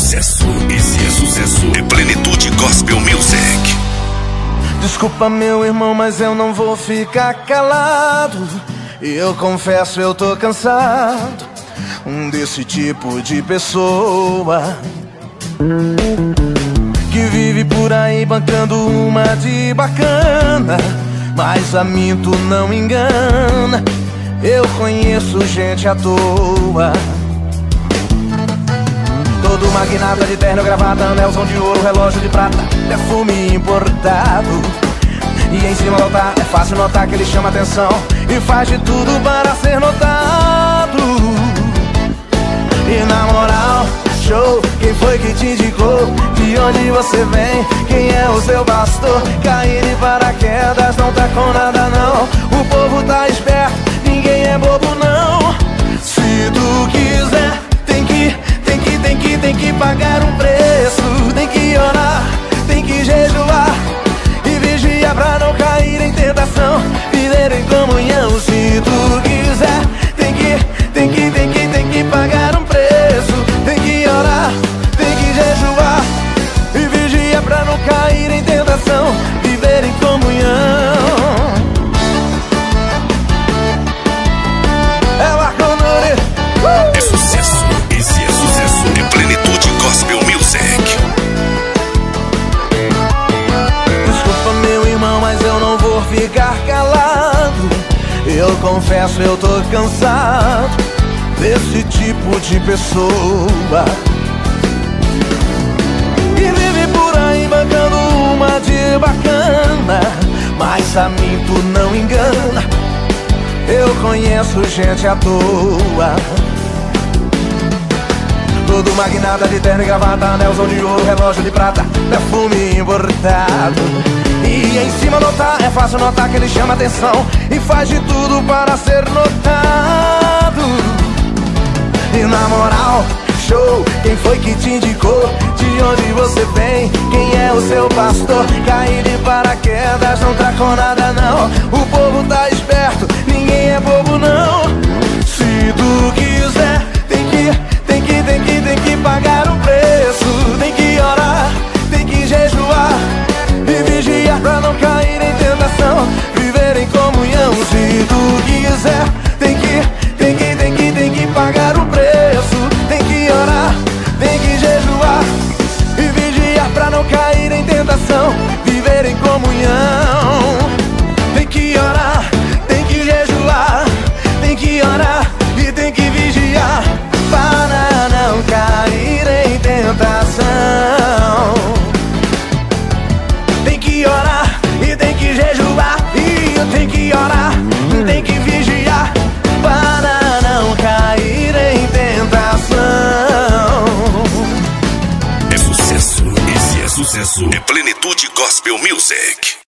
sucesso, esse é sucesso. É Plenitude Gospel Music. Desculpa, meu irmão, mas eu não vou ficar calado. E eu confesso, eu tô cansado desse tipo de pessoa que vive por aí bancando uma de bacana, mas a mim tu não engana. Eu conheço gente à toa, todo magnata de terno, gravata, anelzão de ouro, relógio de prata, perfume importado. E em cima lotar, é fácil notar que ele chama atenção e faz de tudo para ser notado. E na moral, show, quem foi que te indicou? De onde você vem? Quem é o seu pastor? Cair de paraquedas, não tá com nada não. O povo tá esperto, ninguém é bobo não. Se tu quiser, tem que pagar um preço. Tem que orar, tem que jejuar e vigiar pra não cair em tentação, viver em comunhão. Se tu quiser, tem que pagar um preço. Tem que orar, tem que jejuar e vigiar pra não cair em tentação, viver em comunhão. É o Arconori. É sucesso, esse é sucesso. É Plenitude Gospel Music. Desculpa, meu irmão, mas eu não vou ficar calado. Eu confesso, eu tô cansado desse tipo de pessoa que vive por aí bancando uma de bacana, mas a mim tu não engana. Eu conheço gente à toa, todo magnata de terno e gravata, anelzão de ouro, relógio de prata, perfume importado. E em cima notar, é fácil notar que ele chama atenção e faz de tudo para ser notado. E na moral, show, quem foi que te indicou? De onde você vem? Quem é o seu pastor? Cair de paraquedas, não tá com nada não. O povo tá esperto, ninguém é bobo não. Se tu quiser, tem que pagar um preço. Tem que orar, tem que jejuar e vigiar pra não cair em tentação, viver em comunhão. Se tu quiser, tem que pagar um preço. Tem que orar, tem que jejuar e vigiar pra não cair em tentação, viver em comunhão. Tem que orar, tem que jejuar, tem que orar e tem que vigiar para não cair em tentação. Tem que orar e tem que jejuar e tem que orar, tem que vigiar para não cair em tentação. É sucesso, esse é sucesso. É Plenitude Gospel Music.